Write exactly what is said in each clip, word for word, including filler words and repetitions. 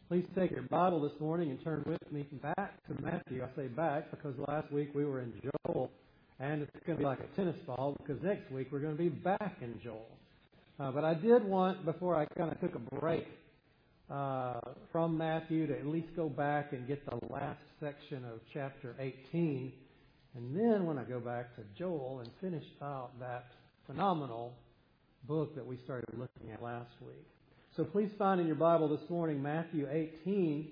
Please take your Bible this morning and turn with me back to Matthew. I say back because last week we were in Joel, and it's going to be like a tennis ball because next week we're going to be back in Joel. Uh, but I did want, before I kind of took a break uh, from Matthew, to at least go back and get the last section of chapter eighteen. And then when I go back to Joel and finish out that phenomenal book that we started looking at last week. So please find in your Bible this morning Matthew eighteen.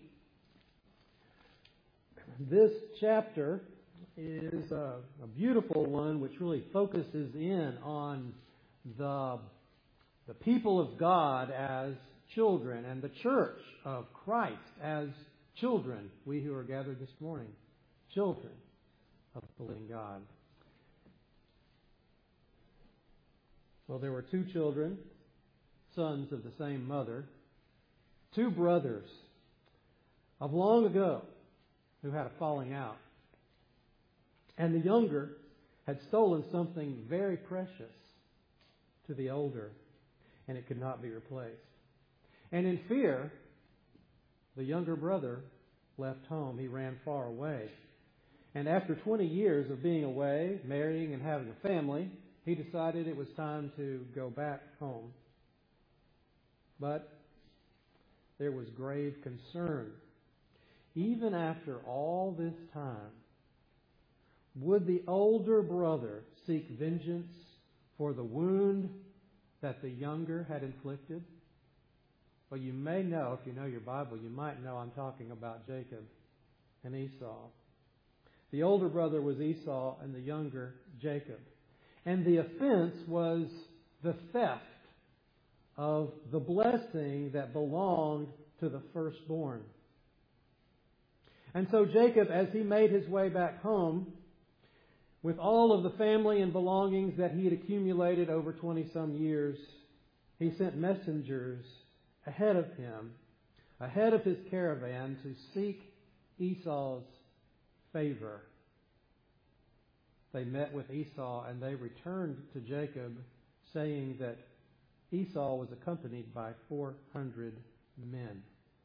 This chapter is a, a beautiful one which really focuses in on the, the people of God as children and the church of Christ as children, we who are gathered this morning, children of the living God. Well, there were two children, sons of the same mother, two brothers of long ago who had a falling out. And the younger had stolen something very precious to the older, and it could not be replaced. And in fear, the younger brother left home. He ran far away. And after twenty years of being away, marrying and having a family, he decided it was time to go back home. But there was grave concern. Even after all this time, would the older brother seek vengeance for the wound that the younger had inflicted? Well, you may know, if you know your Bible, you might know I'm talking about Jacob and Esau. The older brother was Esau and the younger Jacob. And the offense was the theft of the blessing that belonged to the firstborn. And so Jacob, as he made his way back home, with all of the family and belongings that he had accumulated over twenty-some years, he sent messengers ahead of him, ahead of his caravan, to seek Esau's favor. They met with Esau and they returned to Jacob saying that Esau was accompanied by four hundred men.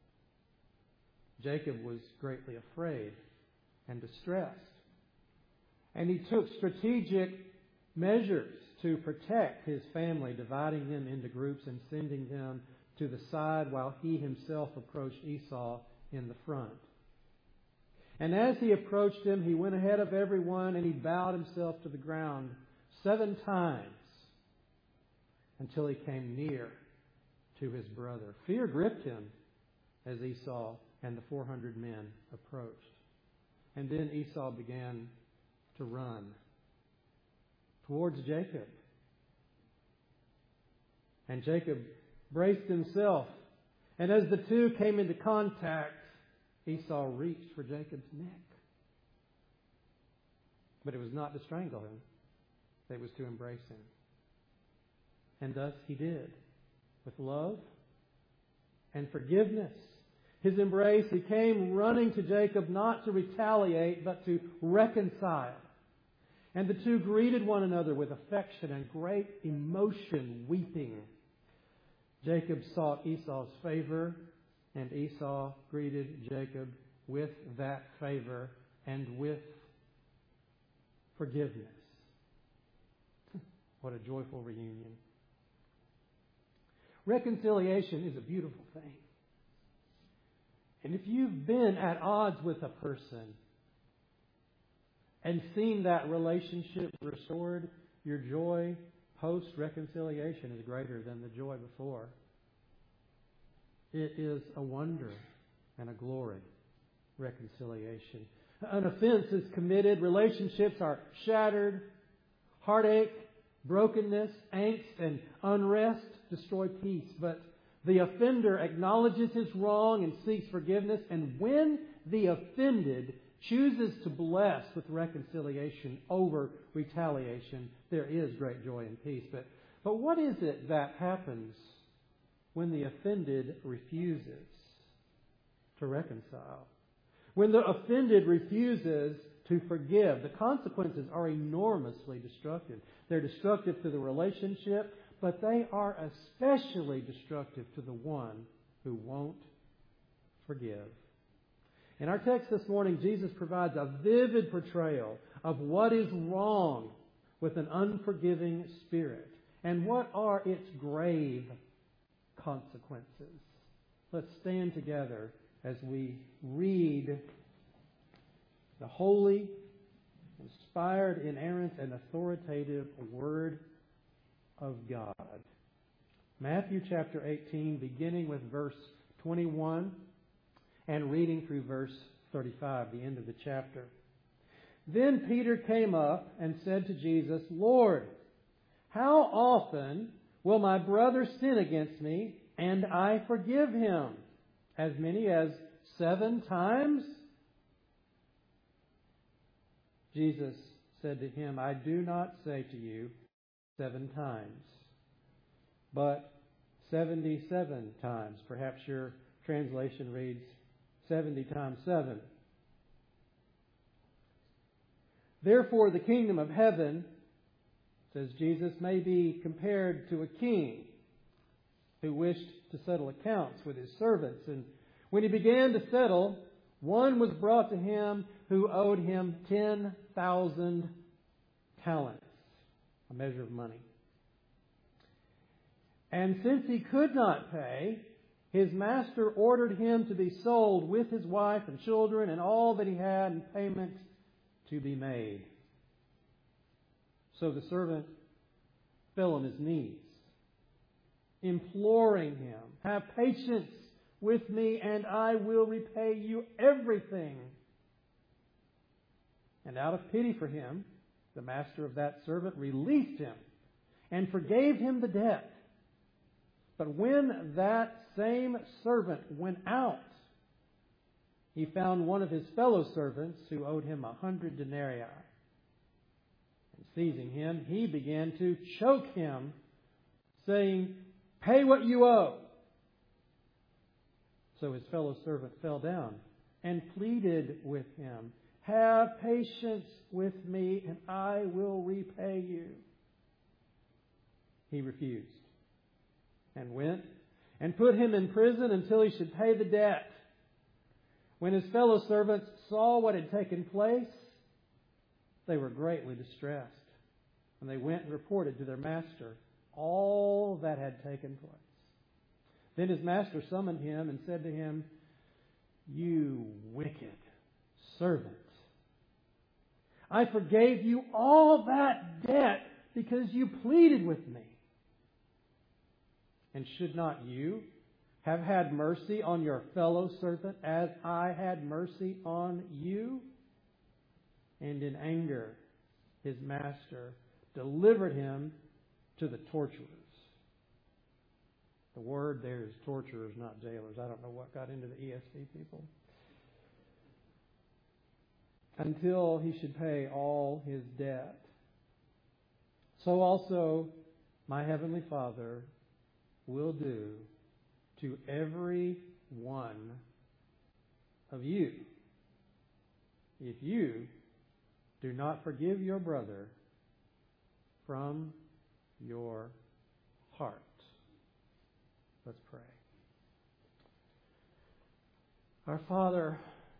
Jacob was greatly afraid and distressed. And he took strategic measures to protect his family, dividing them into groups and sending them to the side while he himself approached Esau in the front. And as he approached him, he went ahead of everyone and he bowed himself to the ground seven times until he came near to his brother. Fear gripped him as Esau and the four hundred men approached. And then Esau began to run towards Jacob. And Jacob braced himself. And as the two came into contact, Esau reached for Jacob's neck. But it was not to strangle him. It was to embrace him. And thus he did, with love and forgiveness. His embrace, he came running to Jacob not to retaliate, but to reconcile. And the two greeted one another with affection and great emotion, weeping. Jacob sought Esau's favor, and Esau greeted Jacob with that favor and with forgiveness. What a joyful reunion. Reconciliation is a beautiful thing. And if you've been at odds with a person and seen that relationship restored, your joy post-reconciliation is greater than the joy before. It is a wonder and a glory, reconciliation. An offense is committed, relationships are shattered, heartache, brokenness, angst, and unrest destroy peace. But the offender acknowledges his wrong and seeks forgiveness, and when the offended chooses to bless with reconciliation over retaliation, there is great joy and peace. But, but what is it that happens when the offended refuses to reconcile? When the offended refuses to forgive, the consequences are enormously destructive. They're destructive to the relationship, but they are especially destructive to the one who won't forgive. In our text this morning, Jesus provides a vivid portrayal of what is wrong with an unforgiving spirit and what are its grave consequences. Let's stand together as we read the holy, inspired, inerrant, and authoritative Word of God. Matthew chapter eighteen, beginning with verse twenty-one and reading through verse thirty-five, the end of the chapter. Then Peter came up and said to Jesus, Lord, how often will my brother sin against me and I forgive him? As many as seven times? Jesus said to him, I do not say to you seven times, but seventy-seven times. Perhaps your translation reads seventy times seven. Therefore, the kingdom of heaven, says Jesus, may be compared to a king who wished to settle accounts with his servants. And when he began to settle, one was brought to him who owed him ten thousand talents, a measure of money. And since he could not pay, his master ordered him to be sold with his wife and children and all that he had, and payment to be made. So the servant fell on his knees, imploring him, have patience with me and I will repay you everything. And out of pity for him, the master of that servant released him and forgave him the debt. But when that same servant went out, he found one of his fellow servants who owed him a hundred denarii. And seizing him, he began to choke him, saying, Pay what you owe. So his fellow servant fell down and pleaded with him, Have patience with me and I will repay you. He refused and went and put him in prison until he should pay the debt. When his fellow servants saw what had taken place, they were greatly distressed. And they went and reported to their master all that had taken place. Then his master summoned him and said to him, You wicked servant, I forgave you all that debt because you pleaded with me. And should not you have had mercy on your fellow servant as I had mercy on you? And in anger, his master delivered him to the torturers. The word there is torturers, not jailers. I don't know what got into the E S V people. Until he should pay all his debt. So also my heavenly Father will do to every one of you if you do not forgive your brother from your heart. Let's pray. Our Father,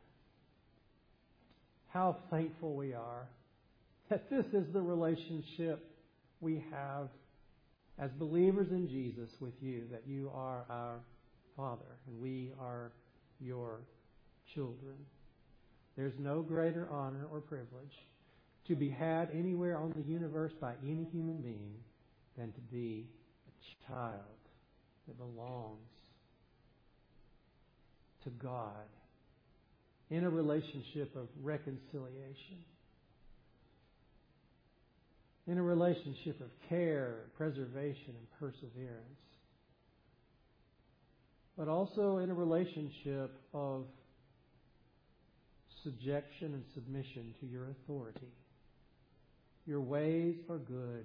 how thankful we are that this is the relationship we have as believers in Jesus with you, that you are our Father and we are your children. There's no greater honor or privilege to be had anywhere on the universe by any human being than to be a child that belongs to God in a relationship of reconciliation, in a relationship of care, preservation, and perseverance, but also in a relationship of subjection and submission to your authority. Your ways are good,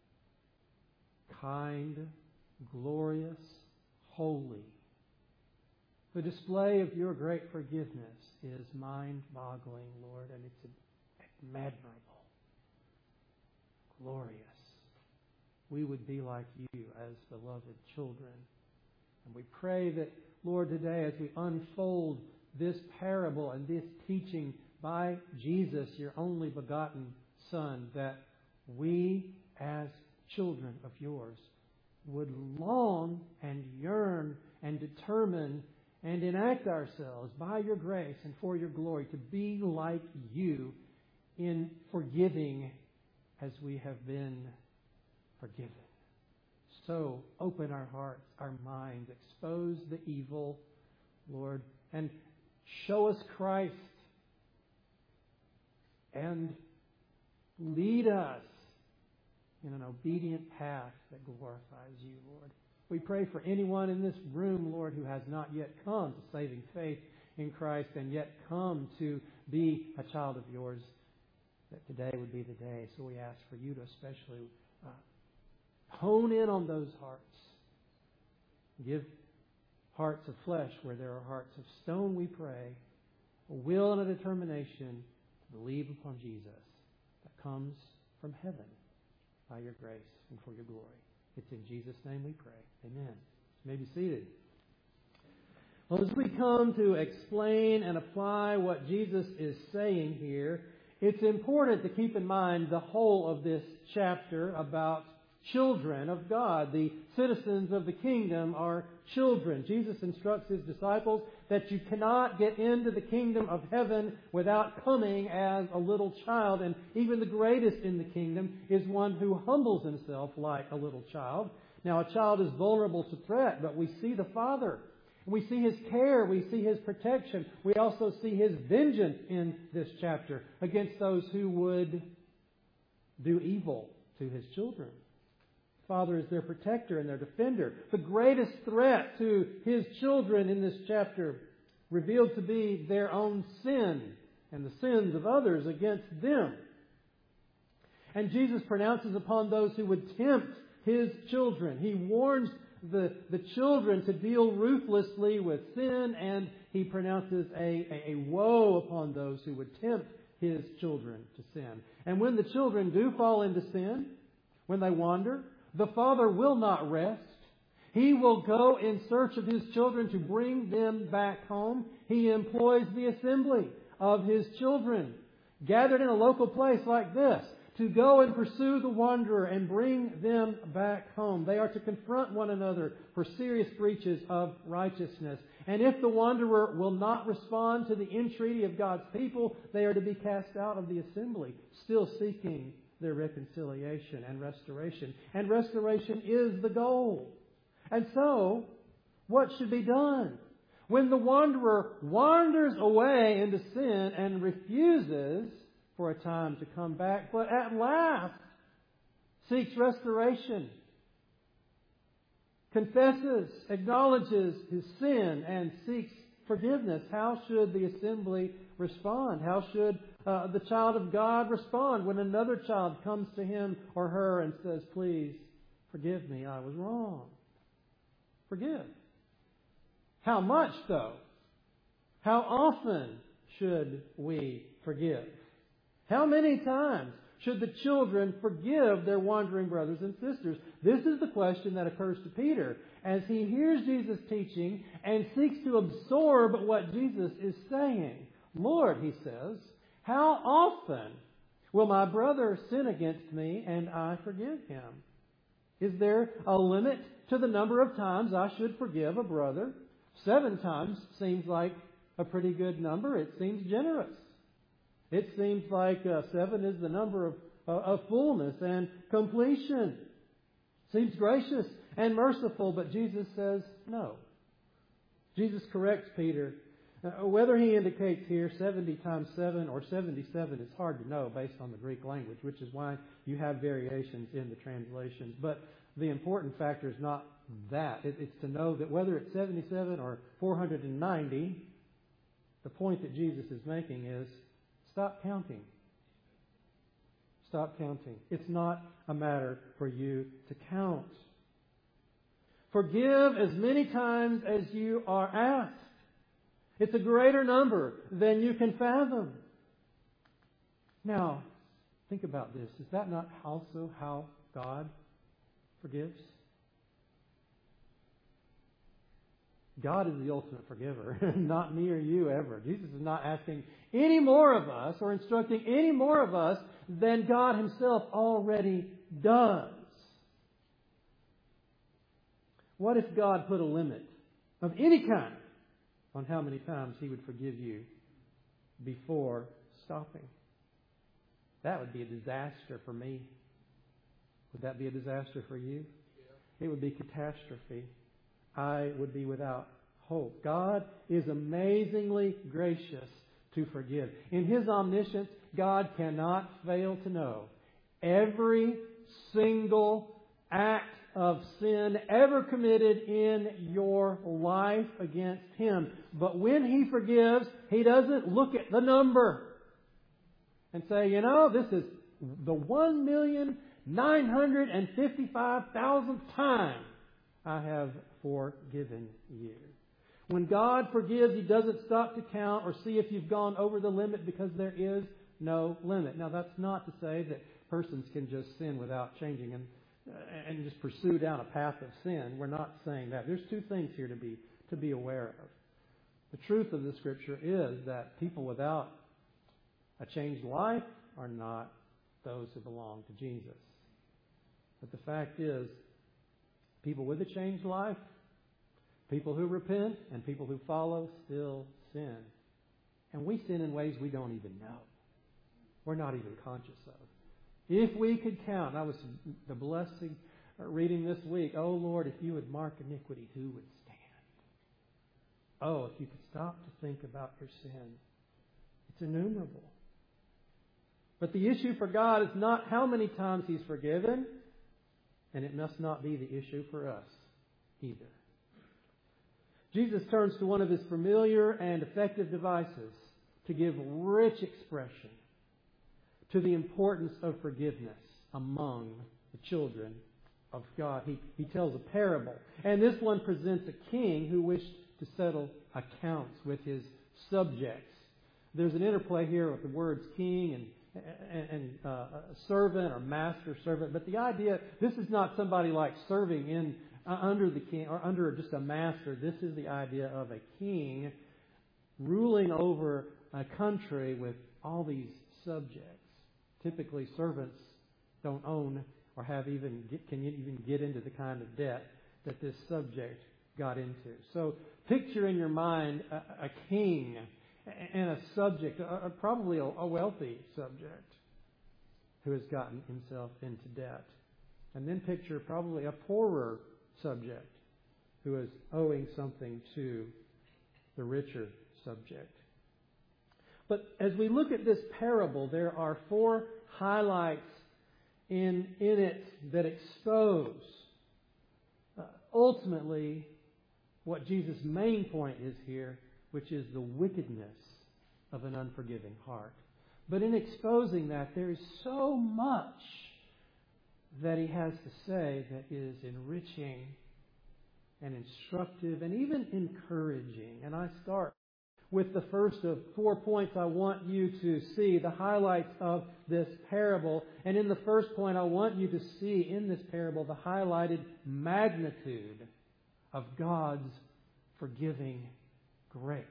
kind, glorious, holy. The display of your great forgiveness is mind-boggling, Lord, and it's admirable, glorious. We would be like you as beloved children And we pray that, Lord, today as we unfold this parable and this teaching by Jesus, your only begotten Son, that we as children of yours would long and yearn and determine and enact ourselves by your grace and for your glory to be like you in forgiving as we have been forgiven. So open our hearts, our minds, expose the evil, Lord, and show us Christ and lead us in an obedient path that glorifies you, Lord. We pray for anyone in this room, Lord, who has not yet come to saving faith in Christ and yet come to be a child of yours, that today would be the day. So we ask for you to especially uh, hone in on those hearts. Give hearts of flesh where there are hearts of stone, we pray. A will and a determination to believe upon Jesus that comes from heaven by your grace and for your glory. It's in Jesus' name we pray. Amen. You may be seated. Well, as we come to explain and apply what Jesus is saying here, it's important to keep in mind the whole of this chapter about children of God. The citizens of the kingdom are children. Jesus instructs his disciples that you cannot get into the kingdom of heaven without coming as a little child. And even the greatest in the kingdom is one who humbles himself like a little child. Now, a child is vulnerable to threat, but we see the Father. We see his care. We see his protection. We also see his vengeance in this chapter against those who would do evil to his children. Father is their protector and their defender. The greatest threat to his children in this chapter revealed to be their own sin and the sins of others against them. And Jesus pronounces upon those who would tempt his children. He warns the, the children to deal ruthlessly with sin, and he pronounces a, a, a woe upon those who would tempt his children to sin. And when the children do fall into sin, when they wander, the Father will not rest. He will go in search of his children to bring them back home. He employs the assembly of his children, gathered in a local place like this, to go and pursue the wanderer and bring them back home. They are to confront one another for serious breaches of righteousness. And if the wanderer will not respond to the entreaty of God's people, they are to be cast out of the assembly, still seeking their reconciliation and restoration. And restoration is the goal. And so, what should be done? When the wanderer wanders away into sin and refuses for a time to come back, but at last seeks restoration, confesses, acknowledges his sin, and seeks forgiveness, how should the assembly respond? How should uh, the child of God respond when another child comes to him or her and says, please forgive me, I was wrong? Forgive. How much, though? How often should we forgive? How many times should the children forgive their wandering brothers and sisters? This is the question that occurs to Peter as he hears Jesus teaching and seeks to absorb what Jesus is saying. Lord, he says, how often will my brother sin against me and I forgive him? Is there a limit to the number of times I should forgive a brother? Seven times seems like a pretty good number. It seems generous. It seems like uh, seven is the number of, uh, of fullness and completion. Seems gracious and merciful, but Jesus says no. Jesus corrects Peter. Uh, whether he indicates here seventy times seven or seventy-seven is hard to know based on the Greek language, which is why you have variations in the translations. But the important factor is not that. It, it's to know that whether it's seventy-seven or four hundred ninety, the point that Jesus is making is stop counting. Stop counting. It's not a matter for you to count. Forgive as many times as you are asked. It's a greater number than you can fathom. Now, think about this. Is that not also how God forgives? God is the ultimate forgiver, not me or you ever. Jesus is not asking any more of us or instructing any more of us than God Himself already does. What if God put a limit of any kind on how many times He would forgive you before stopping? That would be a disaster for me. Would that be a disaster for you? Yeah. It would be catastrophe. I would be without hope. God is amazingly gracious to forgive. In His omniscience, God cannot fail to know every single act of sin ever committed in your life against Him. But when He forgives, He doesn't look at the number and say, you know, this is the one million nine hundred fifty-five thousandth time I have forgiven you. When God forgives, He doesn't stop to count or see if you've gone over the limit, because there is no limit. Now, that's not to say that persons can just sin without changing and and just pursue down a path of sin. We're not saying that. There's two things here to be to be aware of. The truth of the Scripture is that people without a changed life are not those who belong to Jesus. But the fact is, people with a changed life, people who repent, and people who follow still sin. And we sin in ways we don't even know. We're not even conscious of. If we could count, that was the blessing reading this week. Oh Lord, if you would mark iniquity, who would stand? Oh, if you could stop to think about your sin. It's innumerable. But the issue for God is not how many times He's forgiven, and it must not be the issue for us either. Jesus turns to one of His familiar and effective devices to give rich expression to the importance of forgiveness among the children of God. He, he tells a parable. And this one presents a king who wished to settle accounts with his subjects. There's an interplay here with the words king and and, and uh, servant or master servant. But the idea, this is not somebody like serving in uh, under the king or under just a master. This is the idea of a king ruling over a country with all these subjects. Typically, servants don't own or have even get, can even get into the kind of debt that this subject got into. So, picture in your mind a, a king and a subject, a, a, probably a, a wealthy subject, who has gotten himself into debt. And then picture probably a poorer subject who is owing something to the richer subject. But as we look at this parable, there are four highlights in, in it that expose uh, ultimately what Jesus' main point is here, which is the wickedness of an unforgiving heart. But in exposing that, there is so much that He has to say that is enriching and instructive and even encouraging. And I start with the first of four points I want you to see, the highlights of this parable. And in the first point, I want you to see in this parable the highlighted magnitude of God's forgiving grace.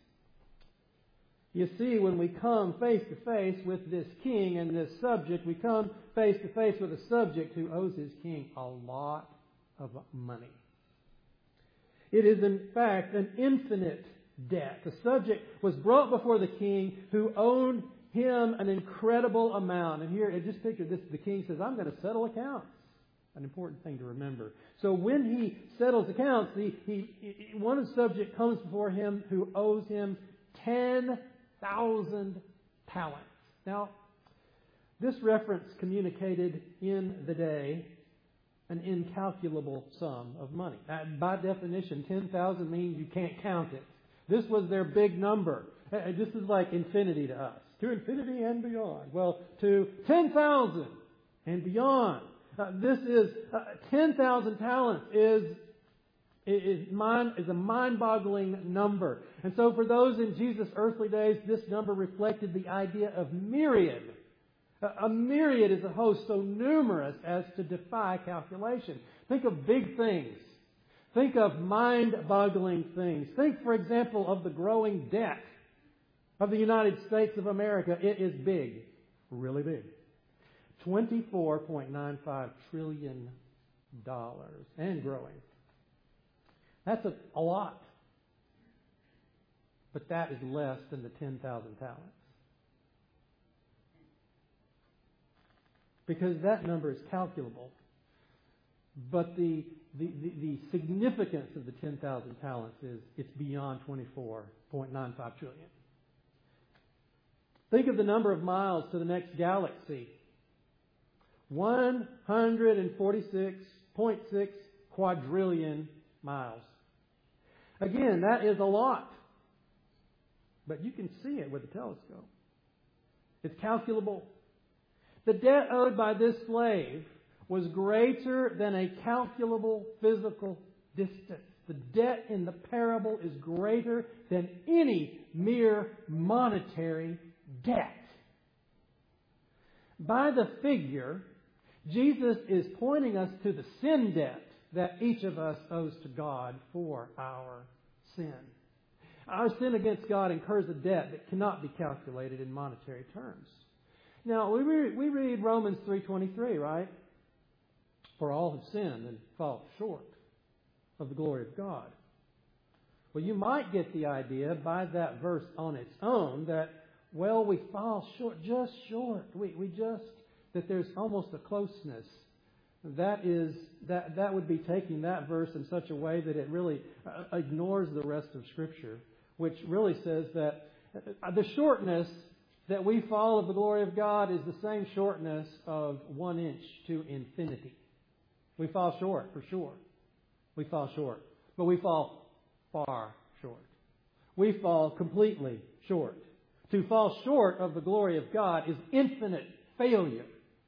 You see, when we come face to face with this king and this subject, we come face to face with a subject who owes his king a lot of money. It is, in fact, an infinite debt. The subject was brought before the king who owed him an incredible amount. And here, just picture this, the king says, I'm going to settle accounts. An important thing to remember. So when he settles accounts, he, he, one subject comes before him who owes him ten thousand talents. Now, this reference communicated in the day an incalculable sum of money. Now, by definition, ten thousand means you can't count it. This was their big number. This is like infinity to us. To infinity and beyond. Well, to ten thousand and beyond. Uh, this is uh, ten thousand talents is is mind is a mind-boggling number. And so for those in Jesus' earthly days, this number reflected the idea of myriad. A, a myriad is a host so numerous as to defy calculation. Think of big things. Think of mind-boggling things. Think, for example, of the growing debt of the United States of America. It is big, really big. twenty-four point nine five trillion dollars and growing. That's a, a lot. But that is less than the ten thousand talents. Because that number is calculable. But the, the, the, the significance of the ten thousand talents is it's beyond twenty-four point nine five trillion. Think of the number of miles to the next galaxy. one hundred forty-six point six quadrillion miles. Again, that is a lot. But you can see it with a telescope. It's calculable. The debt owed by this slave was greater than a calculable physical distance. The debt in the parable is greater than any mere monetary debt. By the figure, Jesus is pointing us to the sin debt that each of us owes to God for our sin. Our sin against God incurs a debt that cannot be calculated in monetary terms. Now, we read, we read Romans three twenty-three, right? For all have sinned and fall short of the glory of God. Well, you might get the idea by that verse on its own that, well, we fall short, just short. We, we just, that there's almost a closeness. That is, that, that would be taking that verse in such a way that it really uh, ignores the rest of Scripture, which really says that the shortness that we fall of the glory of God is the same shortness of one inch to infinity. We fall short, for sure. We fall short. But we fall far short. We fall completely short. To fall short of the glory of God is infinite failure.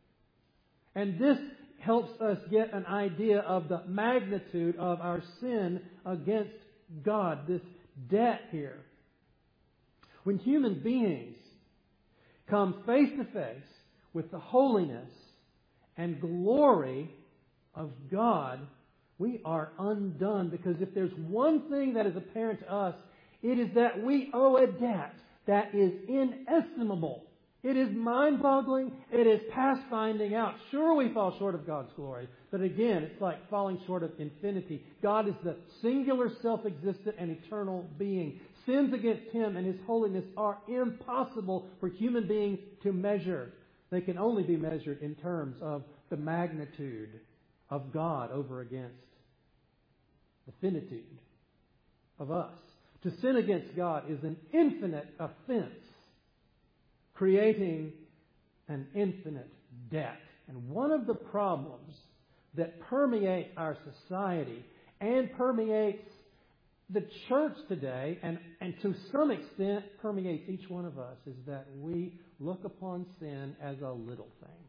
And this helps us get an idea of the magnitude of our sin against God, this debt here. When human beings come face to face with the holiness and glory of God, we are undone. Because if there's one thing that is apparent to us, it is that we owe a debt that is inestimable. It is mind-boggling. It is past finding out. Sure, we fall short of God's glory. But again, it's like falling short of infinity. God is the singular, self-existent, and eternal being. Sins against Him and His holiness are impossible for human beings to measure. They can only be measured in terms of the magnitude of God over against the finitude of us. To sin against God is an infinite offense, creating an infinite debt. And one of the problems that permeate our society and permeates the church today, and, and to some extent permeates each one of us, is that we look upon sin as a little thing.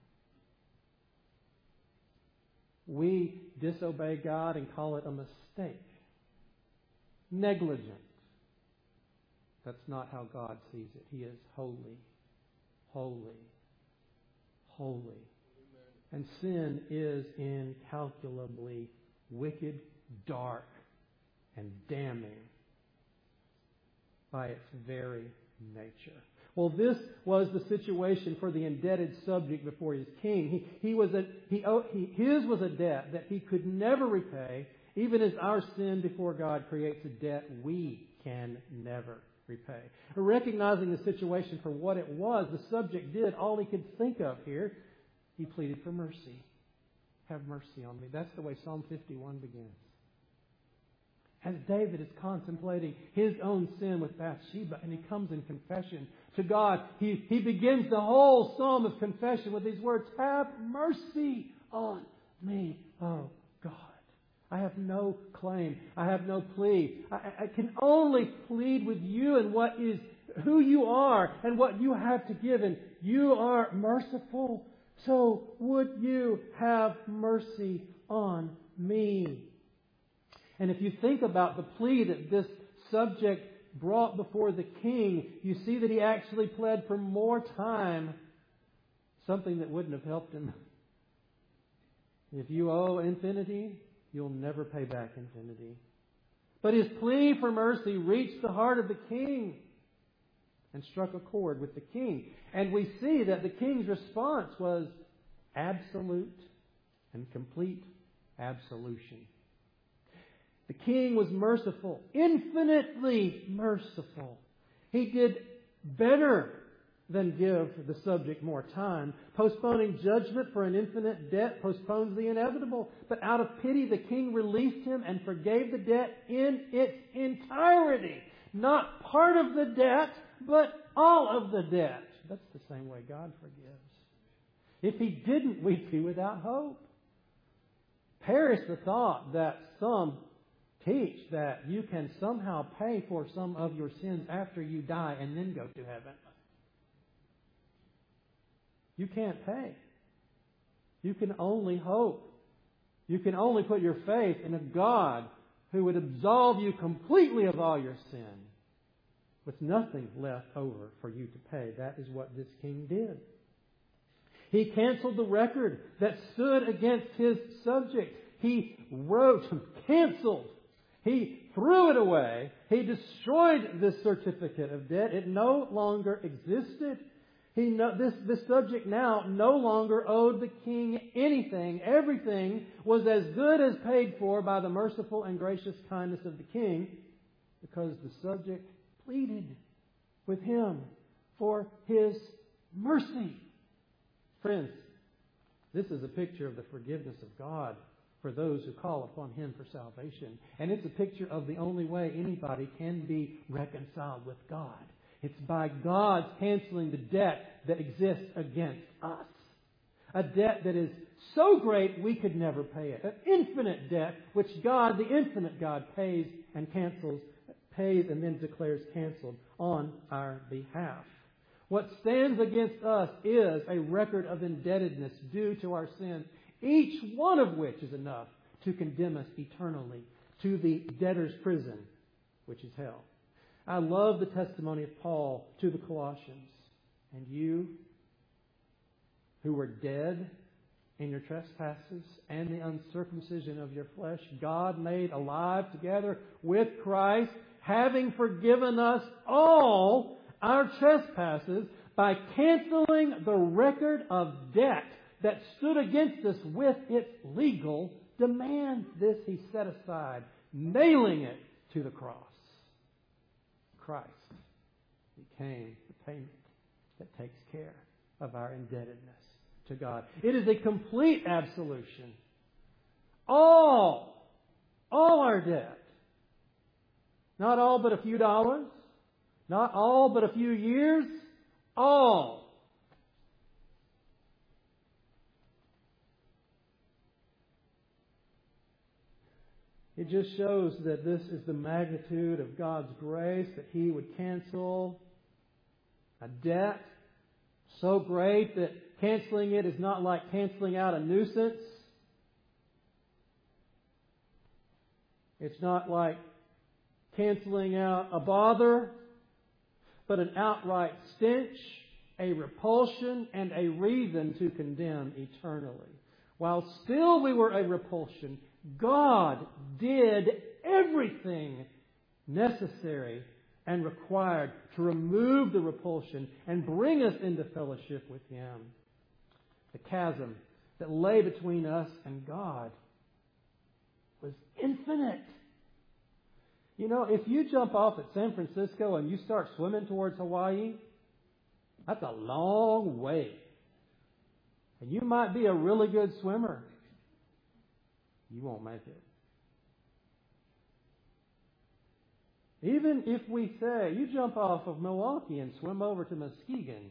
We disobey God and call it a mistake. Negligent. That's not how God sees it. He is holy, holy, holy. And sin is incalculably wicked, dark, and damning by its very nature. Well, this was the situation for the indebted subject before his king. He, he was a, he, he, his was a debt that he could never repay, even as our sin before God creates a debt we can never repay. Recognizing the situation for what it was, the subject did all he could think of here. He pleaded for mercy. Have mercy on me. That's the way Psalm fifty-one begins. As David is contemplating his own sin with Bathsheba, and he comes in confession to God, he, he begins the whole psalm of confession with these words, have mercy on me, oh God. I have no claim. I have no plea. I, I can only plead with you and what is who you are and what you have to give. And you are merciful. So would you have mercy on me? And if you think about the plea that this subject brought before the king, you see that he actually pled for more time, something that wouldn't have helped him. If you owe infinity, you'll never pay back infinity. But his plea for mercy reached the heart of the king and struck a chord with the king. And we see that the king's response was absolute and complete absolution. The king was merciful, infinitely merciful. He did better than give the subject more time. Postponing judgment for an infinite debt postpones the inevitable. But out of pity, the king released him and forgave the debt in its entirety. Not part of the debt, but all of the debt. That's the same way God forgives. If He didn't, we'd be without hope. Perish the thought that some teach that you can somehow pay for some of your sins after you die and then go to heaven. You can't pay. You can only hope. You can only put your faith in a God who would absolve you completely of all your sin with nothing left over for you to pay. That is what this king did. He canceled the record that stood against his subject. He wrote, canceled. He threw it away. He destroyed this certificate of debt. It no longer existed. He no, this, this subject now no longer owed the king anything. Everything was as good as paid for by the merciful and gracious kindness of the king, because the subject pleaded with him for his mercy. Friends, this is a picture of the forgiveness of God for those who call upon Him for salvation. And it's a picture of the only way anybody can be reconciled with God. It's by God's canceling the debt that exists against us. A debt that is so great we could never pay it. An infinite debt which God, the infinite God, pays and cancels, pays and then declares canceled on our behalf. What stands against us is a record of indebtedness due to our sins, each one of which is enough to condemn us eternally to the debtor's prison, which is hell. I love the testimony of Paul to the Colossians. And you, who were dead in your trespasses and the uncircumcision of your flesh, God made alive together with Christ, having forgiven us all our trespasses by canceling the record of debt that stood against us with its legal demands. This He set aside, nailing it to the cross. Christ became the payment that takes care of our indebtedness to God. It is a complete absolution. All, all our debt. Not all but a few dollars. Not all but a few years. All. It just shows that this is the magnitude of God's grace, that He would cancel a debt so great that canceling it is not like canceling out a nuisance. It's not like canceling out a bother, but an outright stench, a repulsion, and a reason to condemn eternally. While still we were a repulsion, God did everything necessary and required to remove the repulsion and bring us into fellowship with Him. The chasm that lay between us and God was infinite. You know, if you jump off at San Francisco and you start swimming towards Hawaii, that's a long way. And you might be a really good swimmer. You won't make it. Even if we say, you jump off of Milwaukee and swim over to Muskegon,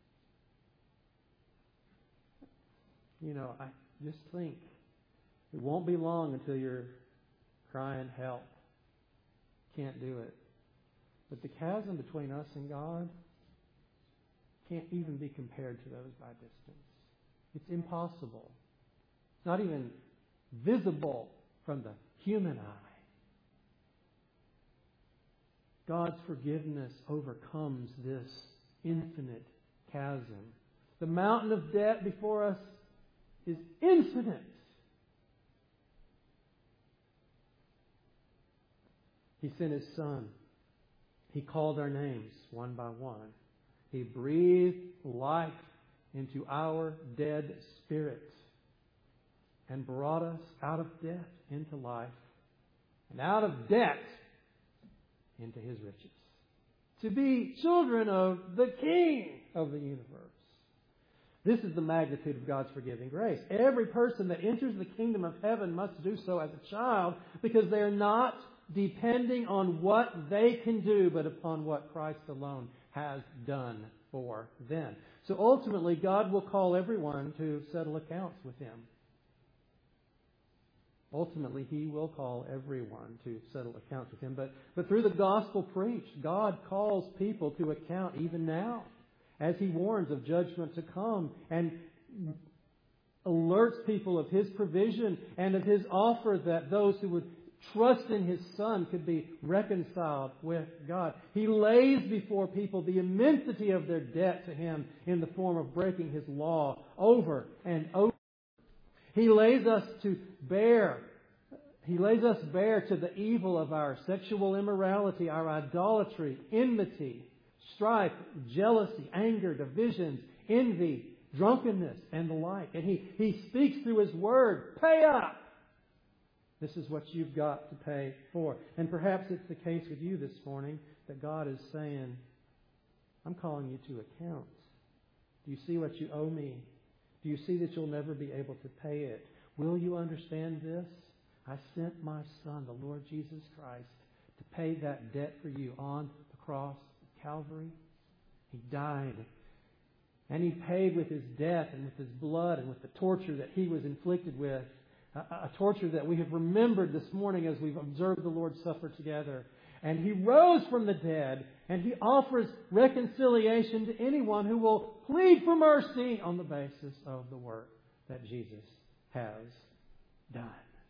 you know, I just think it won't be long until you're crying help. Can't do it. But the chasm between us and God can't even be compared to those by distance. It's impossible. It's not even visible from the human eye. God's forgiveness overcomes this infinite chasm. The mountain of debt before us is infinite. He sent His Son. He called our names one by one. He breathed life into our dead spirits and brought us out of death into life and out of debt into His riches. To be children of the King of the universe. This is the magnitude of God's forgiving grace. Every person that enters the kingdom of heaven must do so as a child because they are not depending on what they can do, but upon what Christ alone has done for them. So ultimately, God will call everyone to settle accounts with Him. Ultimately, He will call everyone to settle accounts with Him. But, but through the gospel preached, God calls people to account even now, as He warns of judgment to come and alerts people of His provision and of His offer that those who would trust in His Son could be reconciled with God. He lays before people the immensity of their debt to Him in the form of breaking His law over and over. He lays us to bear, He lays us bare to the evil of our sexual immorality, our idolatry, enmity, strife, jealousy, anger, divisions, envy, drunkenness, and the like. And He, he speaks through His Word, pay up! This is what you've got to pay for. And perhaps it's the case with you this morning that God is saying, I'm calling you to account. Do you see what you owe me? Do you see that you'll never be able to pay it? Will you understand this? I sent my Son, the Lord Jesus Christ, to pay that debt for you on the cross of Calvary. He died. And He paid with His death and with His blood and with the torture that He was inflicted with. A, a torture that we have remembered this morning as we've observed the Lord's Supper together. And He rose from the dead, and He offers reconciliation to anyone who will plead for mercy on the basis of the work that Jesus has done.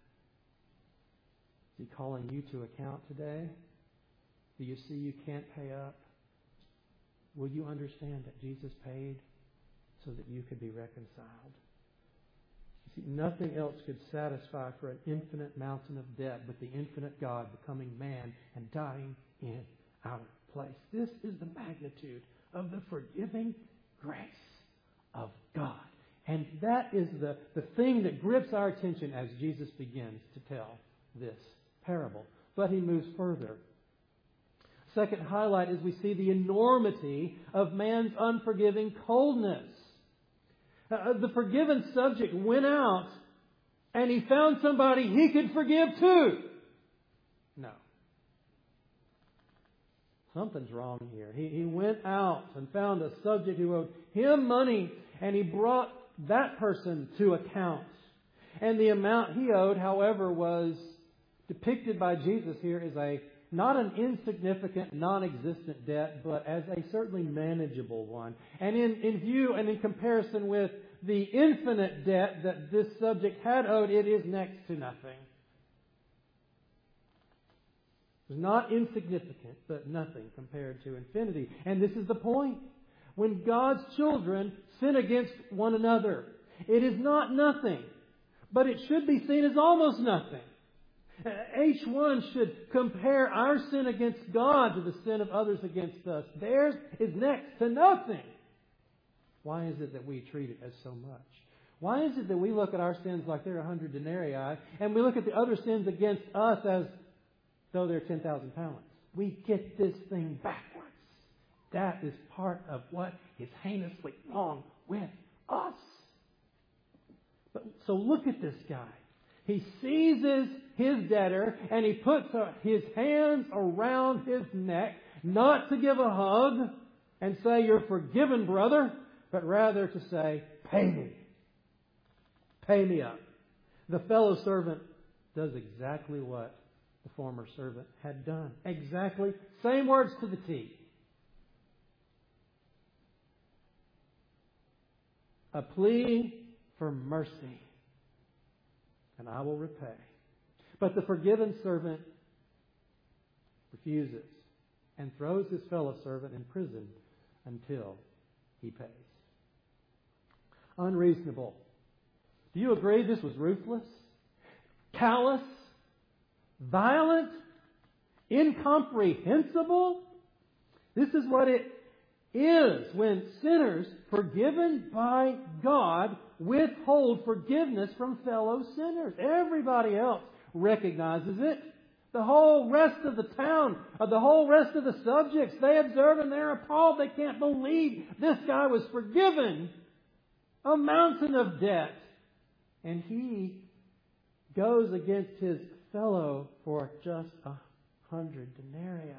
Is He calling you to account today? Do you see you can't pay up? Will you understand that Jesus paid so that you could be reconciled? See, nothing else could satisfy for an infinite mountain of debt but the infinite God becoming man and dying in our place. This is the magnitude of the forgiving grace of God. And that is the, the thing that grips our attention as Jesus begins to tell this parable. But He moves further. Second highlight is we see the enormity of man's unforgiving coldness. Uh, the forgiven subject went out and he found somebody he could forgive too. No. Something's wrong here. He, he went out and found a subject who owed him money, and he brought that person to account. And the amount he owed, however, was depicted by Jesus here as a not an insignificant, non-existent debt, but as a certainly manageable one. And in, in view and in comparison with the infinite debt that this subject had owed, it is next to nothing. It's not insignificant, but nothing compared to infinity. And this is the point. When God's children sin against one another, it is not nothing, but it should be seen as almost nothing. Each one should compare our sin against God to the sin of others against us. Theirs is next to nothing. Why is it that we treat it as so much? Why is it that we look at our sins like they're a hundred denarii, and we look at the other sins against us as though they're ten thousand talents? We get this thing backwards. That is part of what is heinously wrong with us. But, so look at this guy. He seizes his debtor and he puts his hands around his neck, not to give a hug and say, "You're forgiven, brother," but rather to say, "Pay me. Pay me up." The fellow servant does exactly what the former servant had done. Exactly. Same words to the T. A plea for mercy, and I will repay. But the forgiven servant refuses and throws his fellow servant in prison until he pays. Unreasonable. Do you agree this was ruthless, callous, violent, Incomprehensible? This is what it is when sinners, forgiven by God, withhold forgiveness from fellow sinners. Everybody else recognizes it. The whole rest of the town, uh, the whole rest of the subjects, they observe and they're appalled. They can't believe this guy was forgiven a mountain of debt. And he goes against his fellow for just a hundred denarii.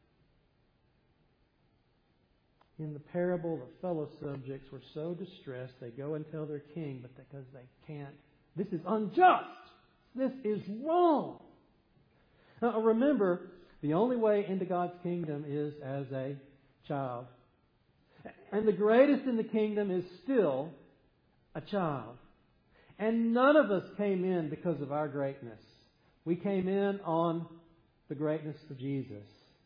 In the parable, the fellow subjects were so distressed, they go and tell their king, but because they can't, this is unjust. This is wrong. Now remember, the only way into God's kingdom is as a child. And the greatest in the kingdom is still a child. And none of us came in because of our greatness. We came in on the greatness of Jesus.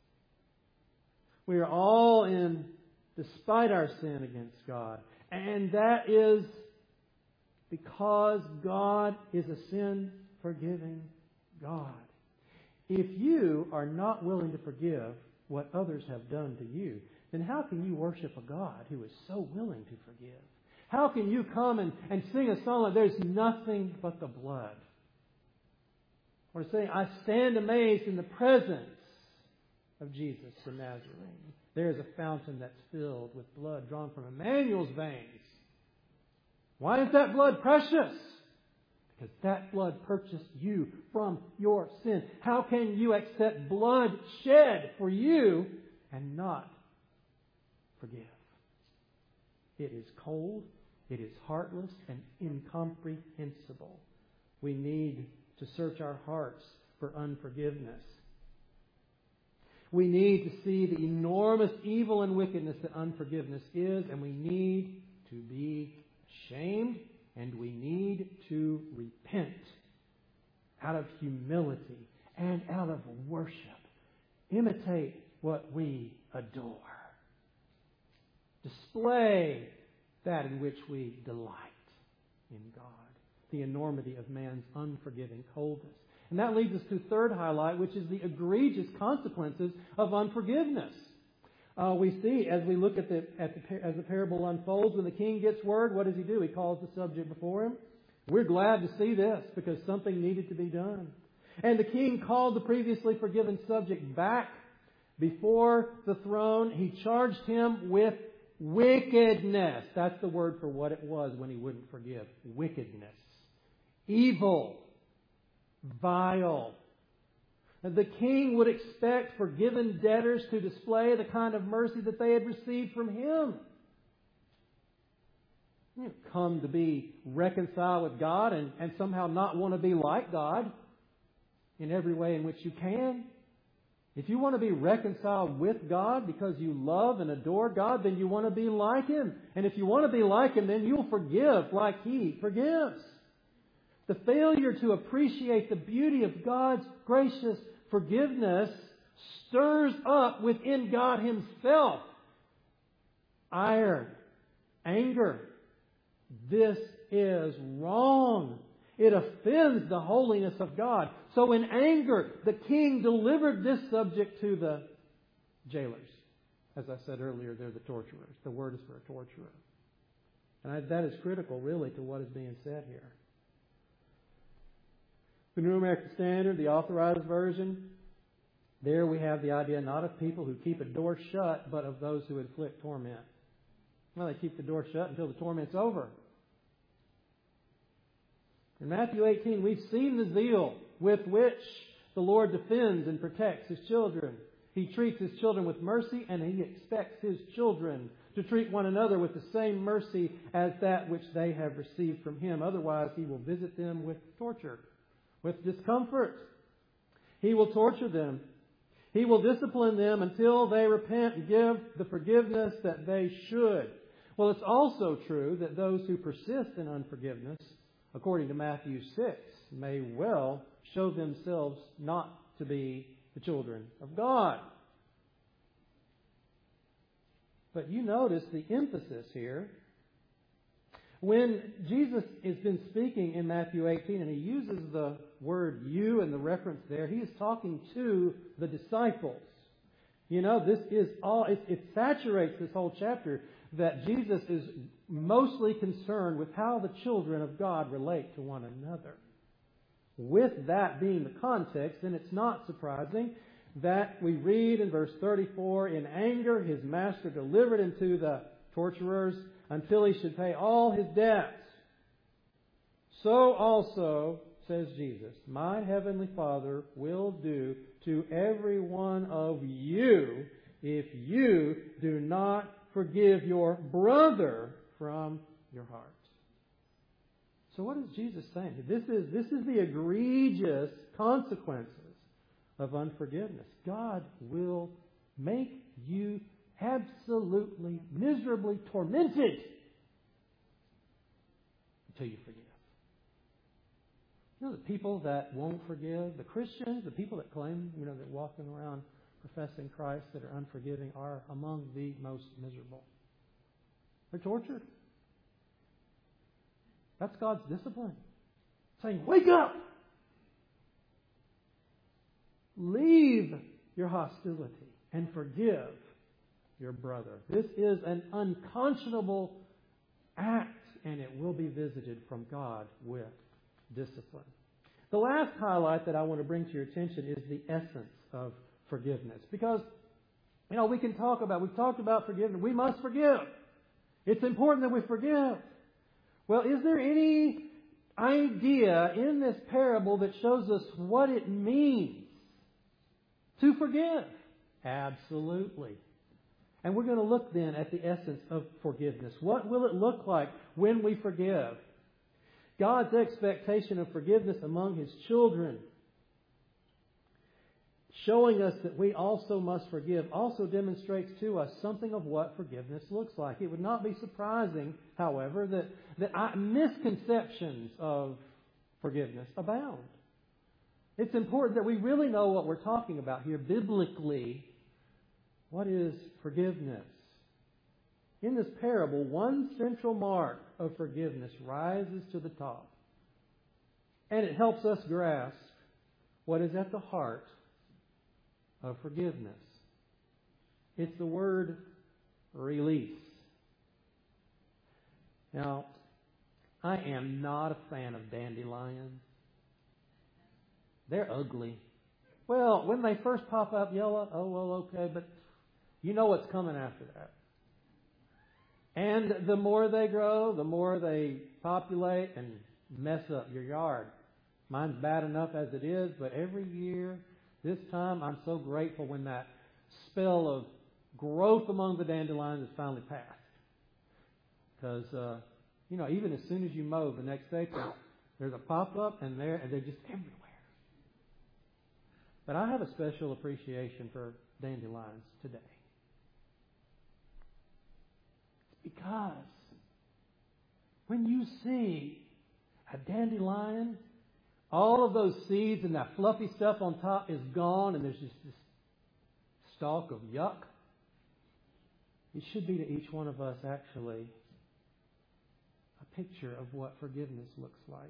We are all in despite our sin against God. And that is because God is a sin-forgiving God. If you are not willing to forgive what others have done to you, then how can you worship a God who is so willing to forgive? How can you come and, and sing a song like there's nothing but the blood? Or saying, I stand amazed in the presence of Jesus the Nazarene. There is a fountain that's filled with blood drawn from Emmanuel's veins. Why is that blood precious? Because that blood purchased you from your sin. How can you accept blood shed for you and not forgive? It is cold, it is heartless, and incomprehensible. We need to search our hearts for unforgiveness. We need to see the enormous evil and wickedness that unforgiveness is, and we need to be ashamed, and we need to repent out of humility and out of worship. Imitate what we adore. Display that in which we delight in God. The enormity of man's unforgiving coldness. And that leads us to the third highlight, which is the egregious consequences of unforgiveness. Uh, we see as we look at the, at the as the parable unfolds, when the king gets word, what does he do? He calls the subject before him. We're glad to see this because something needed to be done. And the king called the previously forgiven subject back before the throne. He charged him with wickedness. That's the word for what it was when he wouldn't forgive. Wickedness. Evil. Vile. The king would expect forgiven debtors to display the kind of mercy that they had received from him. You come to be reconciled with God and, and somehow not want to be like God in every way in which you can. If you want to be reconciled with God because you love and adore God, then you want to be like Him. And if you want to be like Him, then you'll forgive like He forgives. The failure to appreciate the beauty of God's gracious forgiveness stirs up within God Himself ire, anger. This is wrong. It offends the holiness of God. So in anger, the king delivered this subject to the jailers. As I said earlier, they're the torturers. The word is for a torturer. And I, that is critical, really, to what is being said here. The New American Standard, the Authorized Version, there we have the idea not of people who keep a door shut, but of those who inflict torment. Well, they keep the door shut until the torment's over. In Matthew eighteen, we've seen the zeal with which the Lord defends and protects His children. He treats His children with mercy, and He expects His children to treat one another with the same mercy as that which they have received from Him. Otherwise, He will visit them with torture, with discomfort. He will torture them. He will discipline them until they repent and give the forgiveness that they should. Well, it's also true that those who persist in unforgiveness, according to Matthew six, may well show themselves not to be the children of God. But you notice the emphasis here. When Jesus has been speaking in Matthew eighteen and he uses the word you and the reference there, he is talking to the disciples. You know, this is all, it, it saturates this whole chapter that Jesus is mostly concerned with how the children of God relate to one another. With that being the context, then it's not surprising that we read in verse thirty-four, in anger his master delivered him to the torturers until he should pay all his debts. So also, says Jesus, my heavenly Father will do to every one of you if you do not forgive your brother from your heart. So what is Jesus saying? This is, this is the egregious consequences of unforgiveness. God will make you absolutely, miserably tormented until you forgive. You know, the people that won't forgive, the Christians, the people that claim, you know, that walking around professing Christ that are unforgiving are among the most miserable. They're tortured. That's God's discipline. Saying, wake up! Leave your hostility and forgive your brother. This is an unconscionable act, and it will be visited from God with discipline. The last highlight that I want to bring to your attention is the essence of forgiveness. Because, you know, we can talk about, we've talked about forgiveness. We must forgive. It's important that we forgive. Well, is there any idea in this parable that shows us what it means to forgive? Absolutely. And we're going to look then at the essence of forgiveness. What will it look like when we forgive? God's expectation of forgiveness among His children, showing us that we also must forgive, also demonstrates to us something of what forgiveness looks like. It would not be surprising, however, that, that I, misconceptions of forgiveness abound. It's important that we really know what we're talking about here biblically. What is forgiveness? In this parable, one central mark of forgiveness rises to the top. And it helps us grasp what is at the heart of forgiveness. It's the word release. Now, I am not a fan of dandelions. They're ugly. Well, when they first pop up yellow, oh, well, okay, but you know what's coming after that. And the more they grow, the more they populate and mess up your yard. Mine's bad enough as it is, but every year, this time, I'm so grateful when that spell of growth among the dandelions is finally passed. Because, uh, you know, even as soon as you mow the next day, there's a pop-up and there, and they're just everywhere. But I have a special appreciation for dandelions today. Because when you see a dandelion, all of those seeds and that fluffy stuff on top is gone and there's just this stalk of yuck. It should be to each one of us actually a picture of what forgiveness looks like.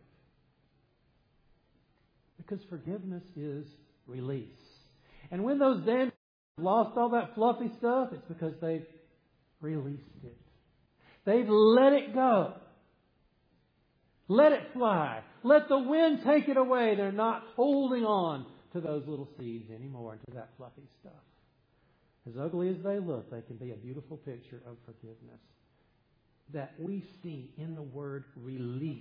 Because forgiveness is release. And when those dandelions lost all that fluffy stuff, it's because they've released it. They've let it go. Let it fly. Let the wind take it away. They're not holding on to those little seeds anymore, to that fluffy stuff. As ugly as they look, they can be a beautiful picture of forgiveness that we see in the word release.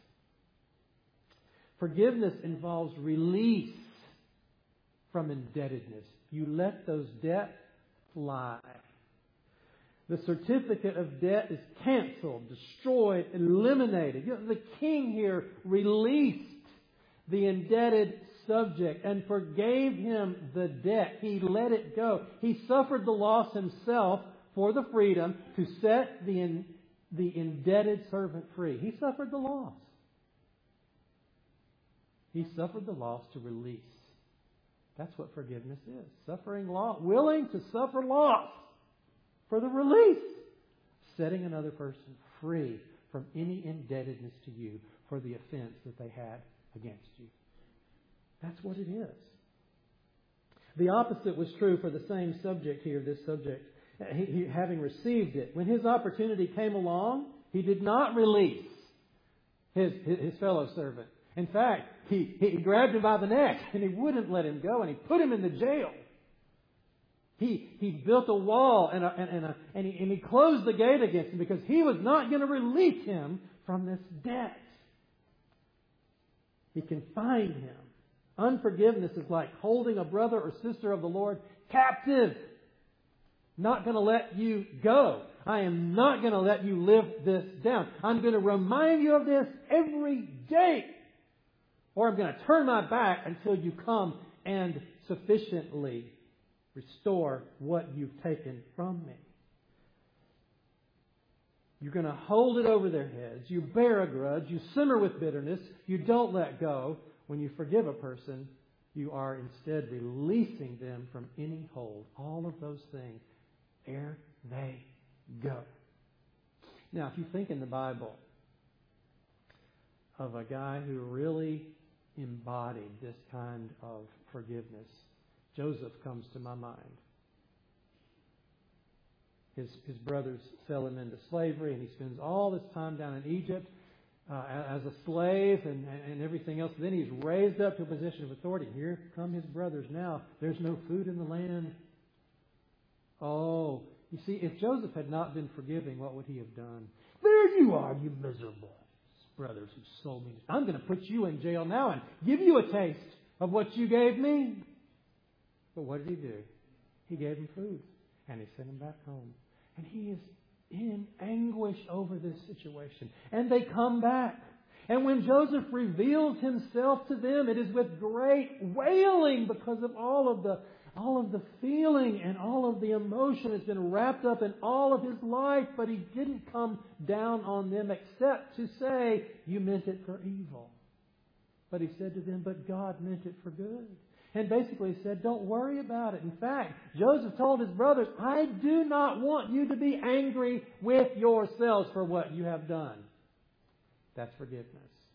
Forgiveness involves release from indebtedness. You let those debts fly. The certificate of debt is canceled, destroyed, eliminated. You know, the king here released the indebted subject and forgave him the debt. He let it go. He suffered the loss himself for the freedom to set the, in, the indebted servant free. He suffered the loss. He suffered the loss to release. That's what forgiveness is. Suffering loss, willing to suffer loss for the release, setting another person free from any indebtedness to you for the offense that they had against you. That's what it is. The opposite was true for the same subject here, this subject, he, he, having received it. When his opportunity came along, he did not release his, his, his fellow servant. In fact, he, he grabbed him by the neck and he wouldn't let him go, and he put him in the jail. He, he built a wall and, a, and, and, a, and, he, and he closed the gate against him because he was not going to release him from this debt. He confined him. Unforgiveness is like holding a brother or sister of the Lord captive. Not going to let you go. I am not going to let you live this down. I'm going to remind you of this every day. Or I'm going to turn my back until you come and sufficiently restore what you've taken from me. You're going to hold it over their heads. You bear a grudge. You simmer with bitterness. You don't let go. When you forgive a person, you are instead releasing them from any hold. All of those things, there they go. Now, if you think in the Bible of a guy who really embodied this kind of forgiveness, Joseph comes to my mind. His, his brothers sell him into slavery, and he spends all this time down in Egypt uh, as a slave and, and everything else. Then he's raised up to a position of authority. Here come his brothers now. There's no food in the land. Oh, you see, if Joseph had not been forgiving, what would he have done? There you are, you miserable brothers who sold me. I'm going to put you in jail now and give you a taste of what you gave me. But what did he do? He gave him food, and he sent him back home. And he is in anguish over this situation. And they come back. And when Joseph reveals himself to them, it is with great wailing because of all of the all of the feeling and all of the emotion that's been wrapped up in all of his life. But he didn't come down on them except to say, you meant it for evil. But he said to them, but God meant it for good. And basically said, don't worry about it. In fact, Joseph told his brothers, I do not want you to be angry with yourselves for what you have done. That's forgiveness.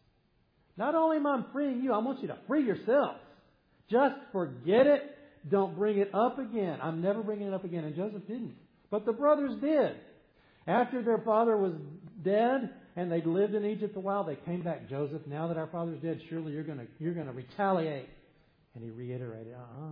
Not only am I freeing you, I want you to free yourself. Just forget it. Don't bring it up again. I'm never bringing it up again. And Joseph didn't. But the brothers did. After their father was dead and they'd lived in Egypt a while, they came back. Joseph, now that our father's dead, surely you're going to you're going to retaliate. And he reiterated, uh-uh.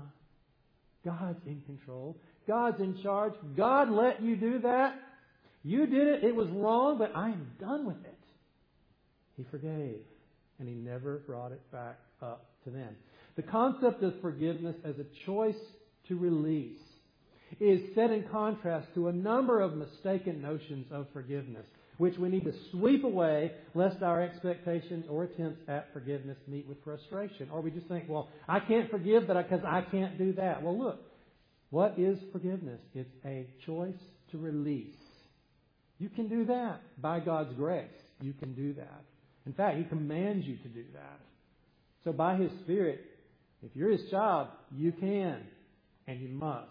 God's in control. God's in charge. God let you do that. You did it. It was wrong, but I am done with it. He forgave. And he never brought it back up to them. The concept of forgiveness as a choice to release is set in contrast to a number of mistaken notions of forgiveness, which we need to sweep away lest our expectations or attempts at forgiveness meet with frustration. Or we just think, well, I can't forgive but because I can't do that. Well, look, what is forgiveness? It's a choice to release. You can do that by God's grace. You can do that. In fact, He commands you to do that. So by His Spirit, if you're His child, you can and you must.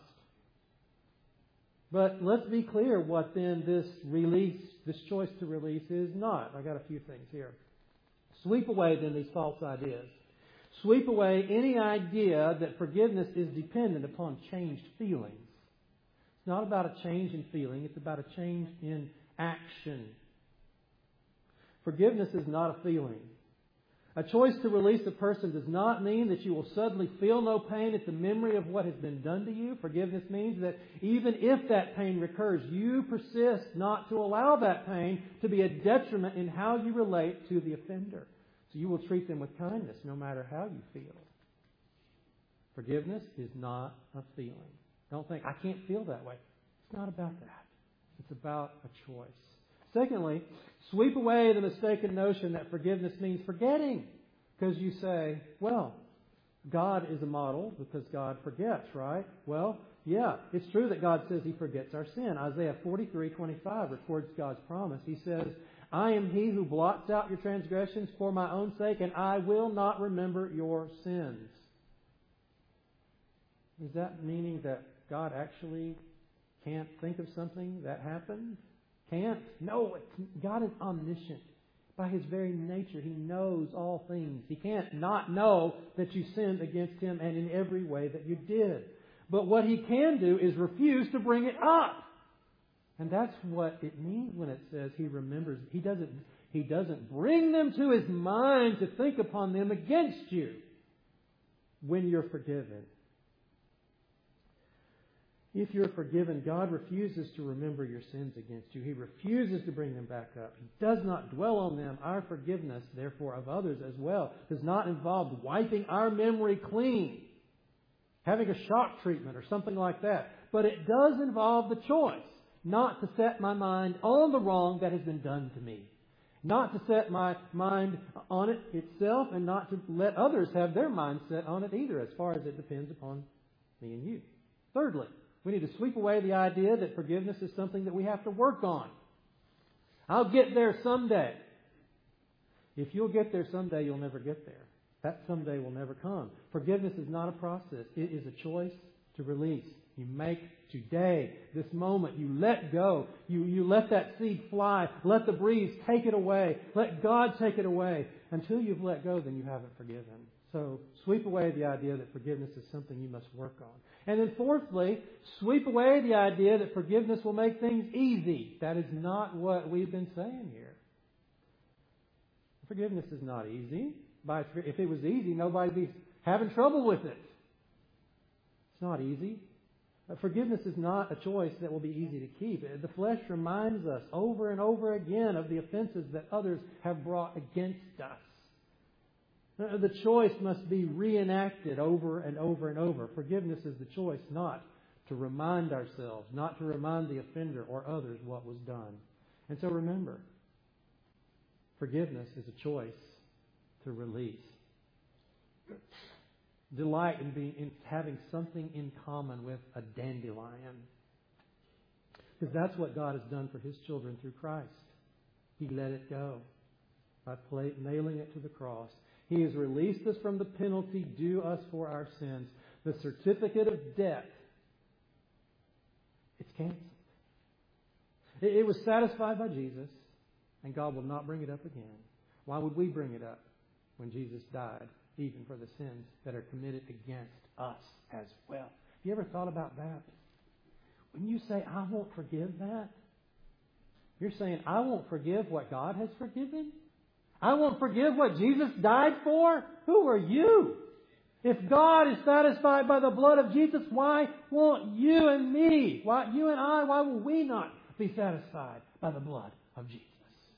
But let's be clear what then this release, this choice to release is not. I got a few things here. Sweep away then these false ideas. Sweep away any idea that forgiveness is dependent upon changed feelings. It's not about a change in feeling. It's about a change in action. Forgiveness is not a feeling. A choice to release a person does not mean that you will suddenly feel no pain at the memory of what has been done to you. Forgiveness means that even if that pain recurs, you persist not to allow that pain to be a detriment in how you relate to the offender. So you will treat them with kindness no matter how you feel. Forgiveness is not a feeling. Don't think, I can't feel that way. It's not about that. It's about a choice. Secondly, sweep away the mistaken notion that forgiveness means forgetting. Because you say, well, God is a model because God forgets, right? Well, yeah, it's true that God says He forgets our sin. Isaiah forty-three twenty-five records God's promise. He says, I am He who blots out your transgressions for my own sake, and I will not remember your sins. Is that meaning that God actually can't think of something that happened? Can't. No, it's, God is omniscient. By His very nature, He knows all things. He can't not know that you sinned against Him and in every way that you did. But what He can do is refuse to bring it up. And that's what it means when it says He remembers. He doesn't, he doesn't bring them to His mind to think upon them against you when you're forgiven. If you're forgiven, God refuses to remember your sins against you. He refuses to bring them back up. He does not dwell on them. Our forgiveness, therefore, of others as well, does not involve wiping our memory clean, having a shock treatment or something like that. But it does involve the choice not to set my mind on the wrong that has been done to me. Not to set my mind on it itself, and not to let others have their mind set on it either, as far as it depends upon me and you. Thirdly, we need to sweep away the idea that forgiveness is something that we have to work on. I'll get there someday. If you'll get there someday, you'll never get there. That someday will never come. Forgiveness is not a process. It is a choice to release. You make today, this moment, you let go. You, you let that seed fly. Let the breeze take it away. Let God take it away. Until you've let go, then you haven't forgiven. So sweep away the idea that forgiveness is something you must work on. And then fourthly, sweep away the idea that forgiveness will make things easy. That is not what we've been saying here. Forgiveness is not easy. By, if it was easy, nobody'd be having trouble with it. It's not easy. Forgiveness is not a choice that will be easy to keep. The flesh reminds us over and over again of the offenses that others have brought against us. The choice must be reenacted over and over and over. Forgiveness is the choice not to remind ourselves, not to remind the offender or others what was done. And so remember, forgiveness is a choice to release. Delight in being in having something in common with a dandelion. Because that's what God has done for His children through Christ. He let it go by nailing it to the cross. He has released us from the penalty due us for our sins. The certificate of debt, it's canceled. It, it was satisfied by Jesus, and God will not bring it up again. Why would we bring it up when Jesus died, even for the sins that are committed against us as well? Have you ever thought about that? When you say, I won't forgive that, you're saying, I won't forgive what God has forgiven? I won't forgive what Jesus died for? Who are you? If God is satisfied by the blood of Jesus, why won't you and me, why you and I, why will we not be satisfied by the blood of Jesus?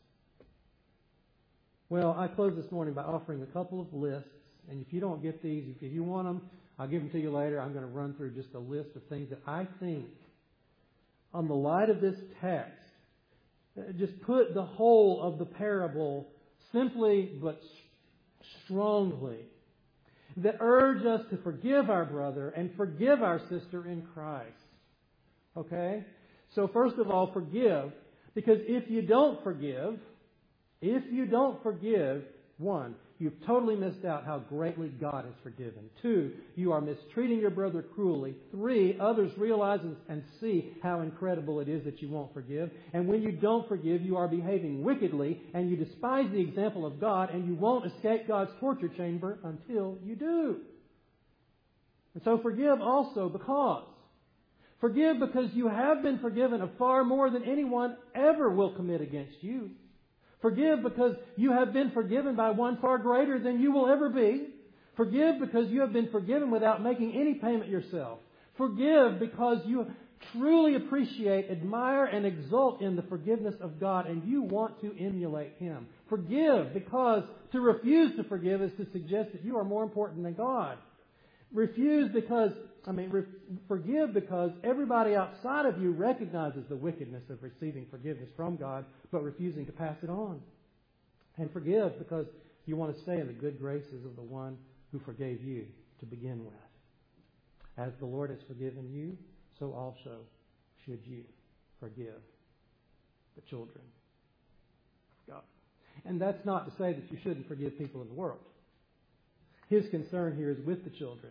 Well, I close this morning by offering a couple of lists. And if you don't get these, if you want them, I'll give them to you later. I'm going to run through just a list of things that I think, on the light of this text, just put the whole of the parable simply but strongly, that urge us to forgive our brother and forgive our sister in Christ. Okay? So first of all, forgive. Because if you don't forgive, if you don't forgive, one, you've totally missed out how greatly God has forgiven. Two, you are mistreating your brother cruelly. Three, others realize and see how incredible it is that you won't forgive. And when you don't forgive, you are behaving wickedly, and you despise the example of God, and you won't escape God's torture chamber until you do. And so forgive also because. Forgive because you have been forgiven of far more than anyone ever will commit against you. Forgive because you have been forgiven by one far greater than you will ever be. Forgive because you have been forgiven without making any payment yourself. Forgive because you truly appreciate, admire, and exult in the forgiveness of God, and you want to emulate Him. Forgive because to refuse to forgive is to suggest that you are more important than God. Refuse because, I mean, re- forgive because everybody outside of you recognizes the wickedness of receiving forgiveness from God, but refusing to pass it on. And forgive because you want to stay in the good graces of the one who forgave you to begin with. As the Lord has forgiven you, so also should you forgive the children of God. And that's not to say that you shouldn't forgive people in the world. His concern here is with the children.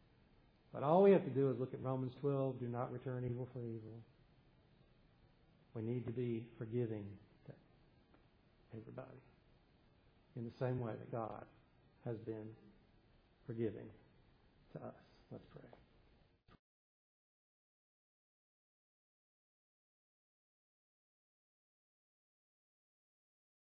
But all we have to do is look at Romans twelve, do not return evil for evil. We need to be forgiving to everybody in the same way that God has been forgiving to us. Let's pray.